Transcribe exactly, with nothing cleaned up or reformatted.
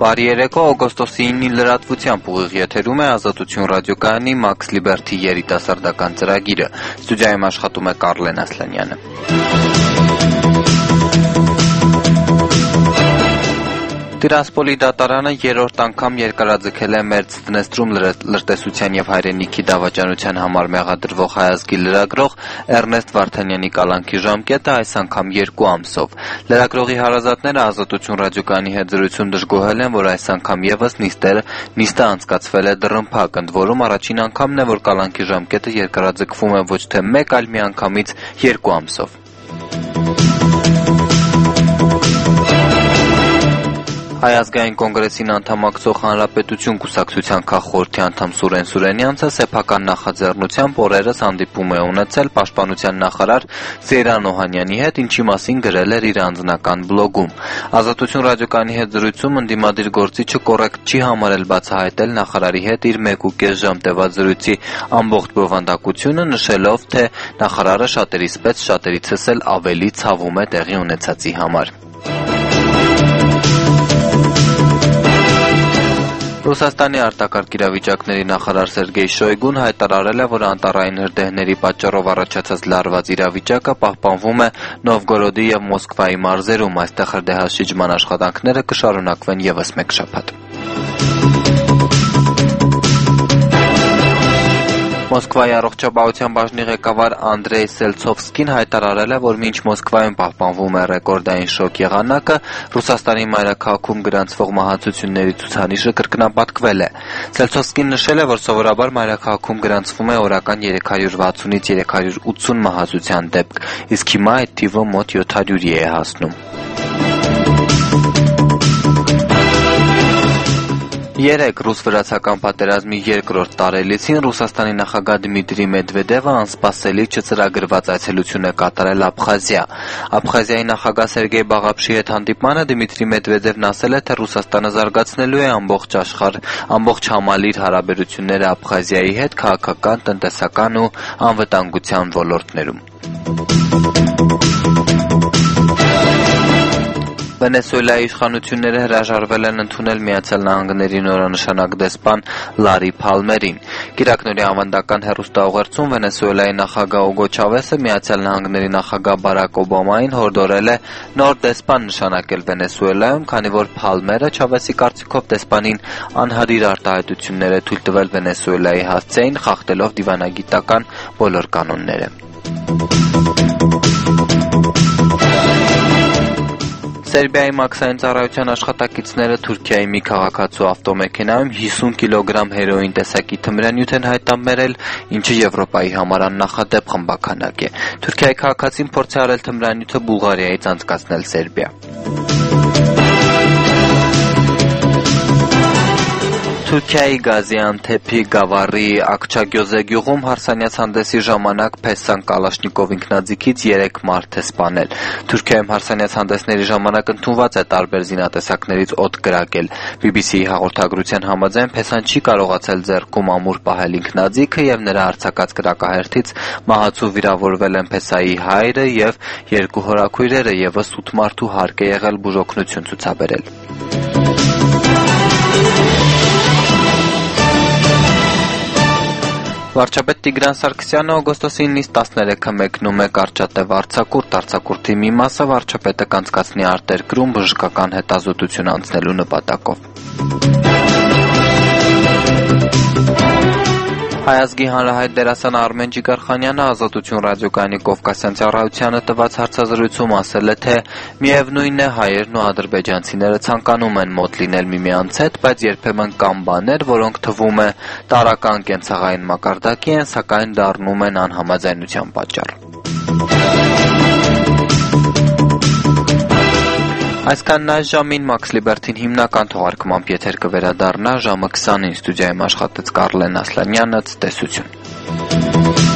Բարի երեկո, օգոստոսի ինին լրատվությամբ ուղիղ եթերում է Ազատություն ռադիոկայանի Max Liberty երիտասարդական ծրագիրը։ Ստուդիայում աշխատում է Կարլեն Ասլանյանը։ Տիրասպոլի դատարանը երրորդ անգամ երկարաձգել է Մերձդնեստրում լրտեսության և հայրենիքի դավաճանության համար մեղադրվող հայազգի լրագրող Էռնեստ Վարդանյանի կալանքի ժամկետը այս անգամ երկու ամսով։ Լրագրողի հարազատները Ազատություն ռադիոկայանի հետ զրույցում դժգոհել են, որ այս անգամ ևս նիստերը նիստը անցկացվել է դռնփակ, ընդ որում առաջին անգամն է, որ կալանքի ժամկետը երկարաձգվում է ոչ թե մեկ, այլ միանգամից երկու ամսով։ Հայ ազգային կոնգրեսին անդամակցող Հանրապետություն կուսակցության քաղխորհրդի անդամ Սուրեն Սուրենյանցը սեփական նախաձեռնությամբ օրերս հանդիպում է ունեցել պաշտպանության նախարար Սեյրան Օհանյանի հետ, ինչի մասին գրել էր իր անձնական բլոգում։ Ազատություն ռադիոկայանի հետ զրույցում ընդդիմադիր գործիչը կոռեկտ չի համարել բացահայտել նախարարի հետ իր մեկ ու կես ժամ տևած զրույցի ամբողջ բովանդակությունը, նշելով, թե նախարարը շատերիս պես շատերիցս էլ ավելի ցավում է տեղի ունեցածի համար։ Ռուսաստանի արտակարգ իրավիճակների նախարար Սերգեյ Շոյգուն հայտարարել է, որ անտառային հրդեհների պատճառով առաջացած լարված իրավիճակը պահպանվում է Նովգորոդի և Մոսկվայի մարզերում, այստեղ հրդեհաշիջման աշխատանքները կշարունակվեն ևս մեկ շաբաթ։ Մոսկվայի առողջապահության բաժնի ղեկավար Անդրեյ Սելցովսկին հայտարարել է, որ մինչ Մոսկվայում պահպանվում է ռեկորդային շոկ եղանակը, Ռուսաստանի մայրաքաղաքում գրանցվող մահացությունների ցուցանիշը կրկնապատկվել է։ Սելցովսկին նշել է, որ սովորաբար մայրաքաղաքում գրանցվում է օրական երեք հարյուր վաթսունից երեք հարյուր ութսուն մահացության դեպք, իսկ հիմա այդ թիվը մոտ յոթ հարյուրի է հասնում։ Երեկ ռուս-վրացական պատերազմի երկրորդ տարելիցին Ռուսաստանի նախագահ Դմիտրի Մեդվեդևը անսպասելի չծրագրված այցելություն է կատարել Աբխազիա։ Աբխազիայի նախագահ Սերգեյ Բաղաբշի հետ հանդիպմանը Դմիտրի Մեդվեդևն ասել է, թե Ռուսաստանը զարգացնելու է ամբողջ աշխարհ, ամբողջ համալիր հարաբերությունները Աբխազիայի հետ քաղաքական, տնտեսական ու անվտանգության ոլորտներում։ Վենեսուելայի իշխանությունները հրաժարվել են ընդունել Միացյալ Նահանգների նորանշանակ դեսպան Լարի Փալմերին։ Կիրակնօրյա ավանդական հեռուստաուղերձում Վենեսուելայի նախագահ Ուգո Չավեսը Միացյալ Նահանգների նախագահ Բարակ Օբամային հորդորել է նոր դեսպան նշանակել Վենեսուելայում, քանի որ Փալմերը Չավեսի կարծիքով դեսպանին անհադիր արտահայտություններ է թույլ տվել Վենեսուելայի հասցեին, խախտելով դիվանագիտական բոլոր կանոնները։ Սերբիայի մաքսային ծառայության աշխատակիցները Թուրքիայի մի քաղաքացու ավտոմեքենայում հիսուն կիլոգրամ հերոին տեսակի թմրանյութ են հայտնաբերել, ինչը Եվրոպայի համար աննախադեպ խմբականակ է։ Թուրքիայի քաղաքացին փորձ է արել թմրանյութը Բուլղարիայից անցկացնել Սերբիա։ Թուրքիայի Գազիանթեփի Գավառի Ակչագյոզե գյուղում հարսանյաց հանդեսի ժամանակ Փեսան Կալաշնիկով ինքնաձիգից երեք մարդ է սպանել։ Թուրքիայում հարսանյաց հանդեսների ժամանակ ընդունված է տարբեր զինատեսակներից օդ կրակել։ բի բի սի-ի հաղորդագրության համաձայն Փեսան չի կարողացել ձեռքում ամուր պահել ինքնաձիգը և նրա արձակած կրակահերթից մահացու վիրավորվել են Փեսայի հայրը և երկու հորաքույրերը, ևս ութ մարդու հարկ է եղել բուժօգնություն ցուցաբերել։ Վարչապետ Տիգրան Սարգսյանը օգոստոսի ինից տասներեքը մեկնում է Կարճատև արձակուրդ, արձակուրդի մի մասը վարչապետը կանցկացնի արտերկրում բժշկական հետազոտություն անցնելու նպատակով։ Հայ ազգի հանրահայտ դերասան Արմեն Ջիգարխանյանը Ազատություն ռադիոկայանի Կովկասյան ծառայությանը տված հարցազրույցում ասել է, թե միևնույն է հայերն ու ադրբեջանցիները ցանկանում են մոտ լինել միմյանց հետ, բայց երբեմն կան բաներ, որոնք թվում է տարրական կենցաղային մակարդակի են, սակայն դառնում են անհամաձայնության պատճառ։ Այսքանն այս ժամին Max Liberty-ն հիմնական թողարկմամբ եթեր կվերադառնա ժամը քսանին։ Ստուդիայում աշխատեց Կարլեն Ասլանյանը, ցտեսություն։